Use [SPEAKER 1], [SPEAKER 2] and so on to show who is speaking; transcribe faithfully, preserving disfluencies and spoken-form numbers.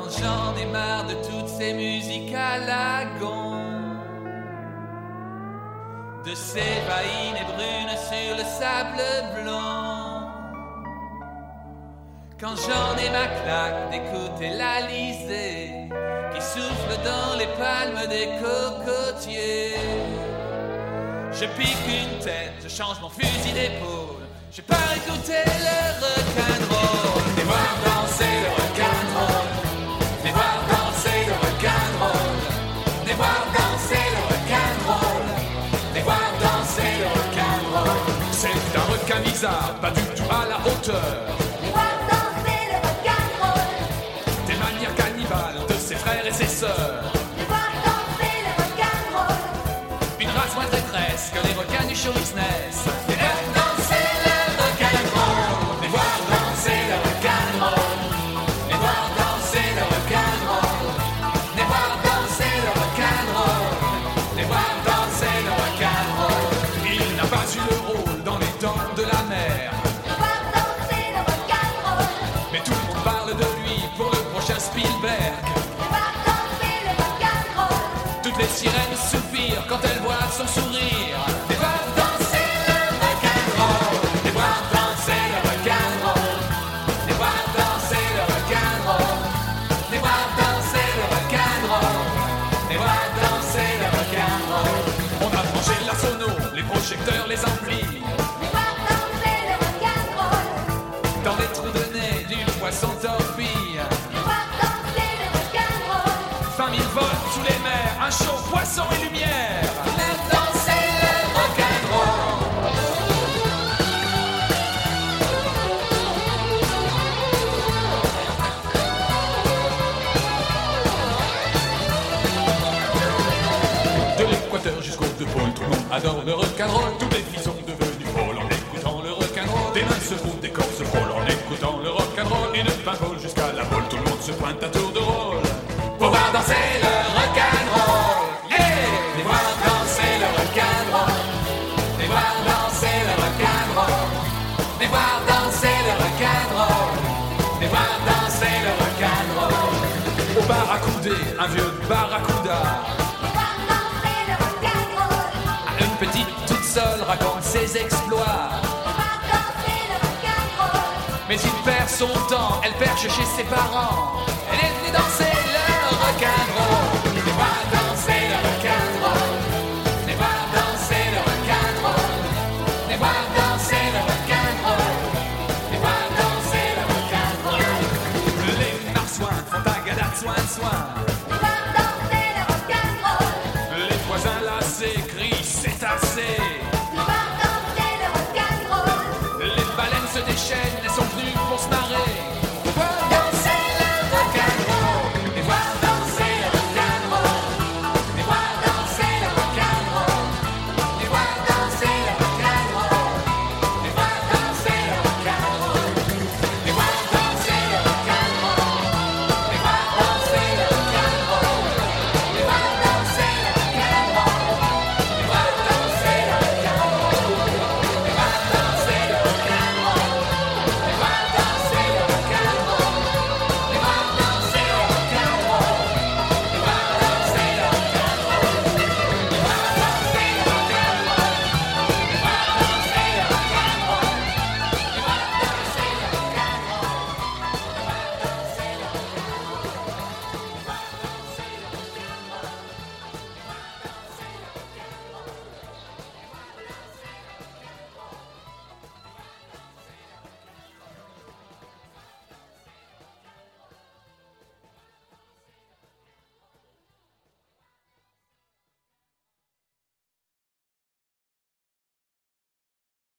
[SPEAKER 1] Quand j'en ai marre de toutes ces musiques à la gond, de ces vaines et brunes sur le sable blanc, quand j'en ai ma claque d'écouter l'Alizé qui souffle dans les palmes des cocotiers, je pique une tête, je change mon fusil d'épaule, je pars écouter le rock'n'roll. Les voir danser le rock'n'roll, les voir danser le rock'n'roll, les voir danser le rock'n'roll, les voir danser le rock'n'roll. C'est un requin bizarre, pas du tout à la hauteur.
[SPEAKER 2] Les voir danser le rock'n'roll,
[SPEAKER 1] Des manières cannibales de ses frères et ses sœurs.
[SPEAKER 2] les voir danser le rock'n'roll,
[SPEAKER 1] Une race moins traîtresse que les requins du show business. Les voir danser le rock'n'roll, les voir danser le rock'n'roll, les voir danser le rock'n'roll, les voir danser le rock'n'roll, les voir danser le rock'n'roll. Il n'a pas eu le rôle dans les dents de la mer,
[SPEAKER 2] les voir danser le rock'n'roll,
[SPEAKER 1] mais tout le monde parle de lui pour le prochain Spielberg.
[SPEAKER 2] les voir danser le rock'n'roll,
[SPEAKER 1] Toutes les sirènes soupirent quand elles voient son sourire. Les voir danser le rock'n'roll, les voir danser le rock'n'roll, les voir danser le rock'n'roll, les voir danser le rock'n'roll, les voir danser le rock'n'roll. On a branché la sono, les projecteurs, les amplis,
[SPEAKER 2] les voir danser le rock'n'roll,
[SPEAKER 1] dans les trous de nez du poisson torpille.
[SPEAKER 2] les voir danser le rock'n'roll,
[SPEAKER 1] Vingt mille volts sous les mers, un show poisson et lumière. Laisse danser le rock'n'roll. De l'équateur jusqu'au deux pôles, tout le monde adore le rock'n'roll. Tous les filles sont devenues folles en écoutant le rock'n'roll. Des mains se foutent, des corps se frôlent en écoutant le rock'n'roll. Une fin pôle jusqu'à la boule, tout le monde se pointe à tour de rôle pour voir danser le rock'n'roll. Yeah! Les voir danser le rock'n'roll, les voir danser le rock'n'roll, les voir danser le rock'n'roll, les voir danser le rock'n'roll. Au barracoudé, un vieux barracuda,
[SPEAKER 2] les voir danser le rock'n'roll,
[SPEAKER 1] une petite toute seule raconte ses exploits.
[SPEAKER 2] les voir danser le rock'n'roll,
[SPEAKER 1] Mais il perd son temps, elle perche chez ses parents. Elle est venue danser le rock'n'roll. Les voir danser le rock'n'roll, les voir danser le rock'n'roll, les voir danser le rock'n'roll, les voir danser le rock'n'roll. Les marsouins font tagada de soin de soin.
[SPEAKER 2] les voir danser le rock'n'roll,
[SPEAKER 1] Les voisins lassés crient c'est assez.
[SPEAKER 2] les voir danser le rock'n'roll,
[SPEAKER 1] Les baleines se déchaînent, elles sont venues pour se marrer.